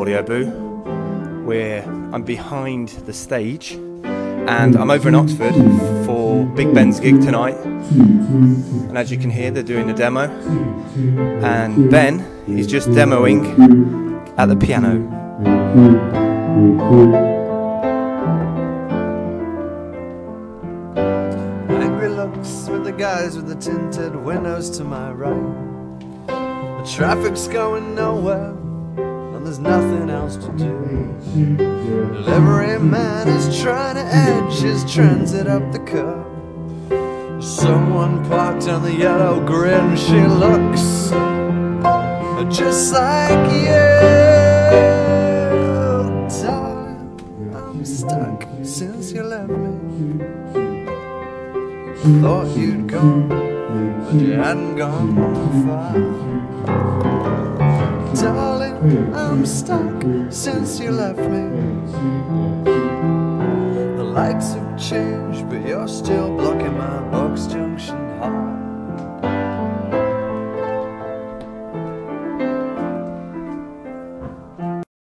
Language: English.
Audio Boo, where I'm behind the stage and I'm over in Oxford for Big Ben's gig tonight, and as you can hear, they're doing a demo, and Ben is just demoing at the piano. Angry looks with the guys with the tinted windows to my right. The traffic's going nowhere and there's nothing else to do. Every man is trying to edge his transit up the curb. Someone parked on the yellow grid. She looks just like you. Darling, I'm stuck since you left me. Thought you'd gone, but you hadn't gone far. Darling, I'm stuck since you left me. The lights have changed, but you're still blind.